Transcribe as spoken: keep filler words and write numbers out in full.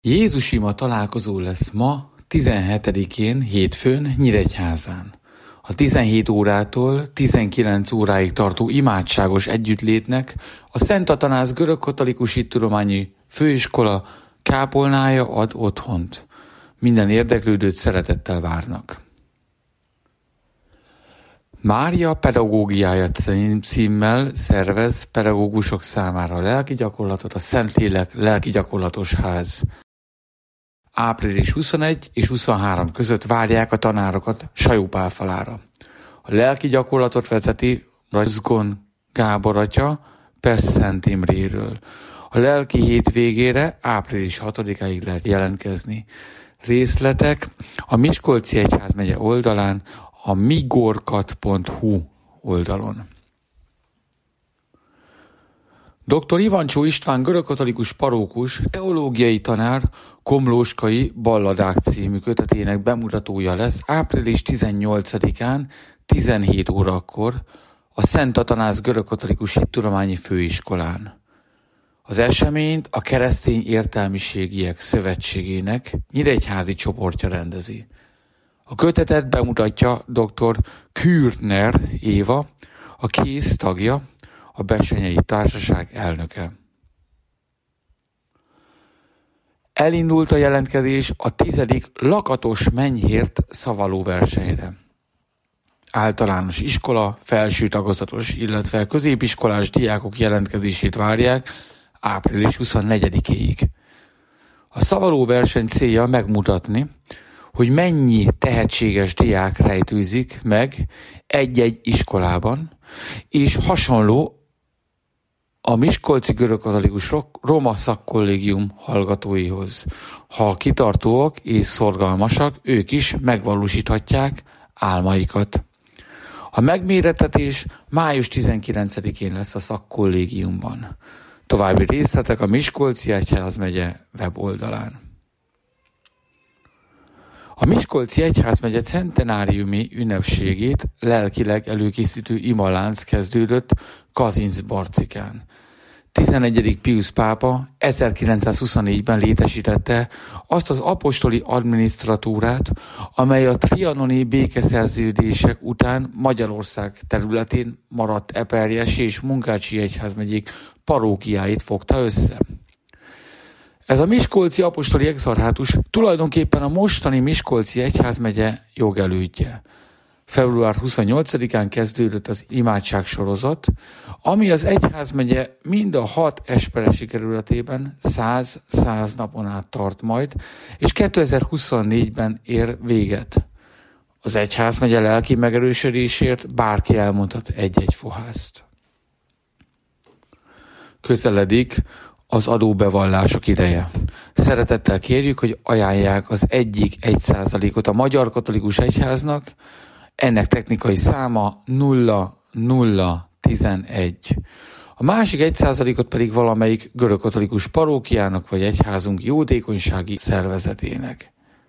Jézus ima találkozó lesz ma, tizenhetedikén, hétfőn, Nyíregyházán. A tizenhét órától tizenkilenc óráig tartó imádságos együttlétnek a Szent Atanász Görögkatolikus Hittudományi Főiskola kápolnája ad otthont. Minden érdeklődőt szeretettel várnak. Mária pedagógiája címmel szervez pedagógusok számára lelki gyakorlatot a Szentlélek lelki gyakorlatos ház. április huszonegy és huszonhárom között várják a tanárokat Sajó-Pál-falára. A lelki gyakorlatot vezeti Razgon Gábor atya Pest-Szent Imréről. A lelki hétvégére április hatodikáig lehet jelentkezni. Részletek a Miskolci Egyházmegye oldalán, a migorkat pont hu oldalon. doktor Ivancsó István görögkatolikus parókus, teológiai tanár Komlóskai Balladák című kötetének bemutatója lesz április tizennyolcadikán tizenhét órakor a Szent Atanász Görögkatolikus Hittudományi Főiskolán. Az eseményt a Keresztény Értelmiségiek Szövetségének nyíregyházi csoportja rendezi. A kötetet bemutatja doktor Kürtner Éva, a KÉSZ tagja, a Bessenyei Társaság elnöke. Elindult a jelentkezés a tizedik lakatos mennyhért szavaló versenyre. Általános iskola, felső tagozatos, illetve középiskolás diákok jelentkezését várják április huszonnegyedikéig. A szavaló verseny célja megmutatni, hogy mennyi tehetséges diák rejtőzik meg egy-egy iskolában, és hasonló a Miskolci Görögkatolikus Roma Szakkollégium hallgatóihoz. Ha kitartóak és szorgalmasak, ők is megvalósíthatják álmaikat. A megmérettetés május tizenkilencedikén lesz a szakkollégiumban. További részletek a Miskolci Egyházmegye weboldalán. A Miskolci Egyházmegye centenáriumi ünnepségét lelkileg előkészítő imalánc kezdődött Kazincbarcikán. tizenegyedik Piusz pápa ezerkilencszázhuszonnégyben létesítette azt az apostoli adminisztratúrát, amely a trianoni békeszerződések után Magyarország területén maradt Eperjesi és Munkácsi egyházmegyék parókiáit fogta össze. Ez a Miskolci apostoli exarchátus tulajdonképpen a mostani Miskolci Egyházmegye jogelődje. február huszonnyolcadikán kezdődött az imádságsorozat, ami az egyházmegye mind a hat esperesi kerületében száz-száz napon át tart majd, és kétezer-huszonnégyben ér véget. Az egyházmegye lelki megerősödésért bárki elmondhat egy-egy fohászt. Közeledik az adóbevallások ideje. Szeretettel kérjük, hogy ajánlják az egyik egy százalékot a Magyar Katolikus Egyháznak, ennek technikai száma nulla nulla tizenegy. A másik egy százalékot pedig valamelyik görögkatolikus parókiának vagy egyházunk jótékonysági szervezetének.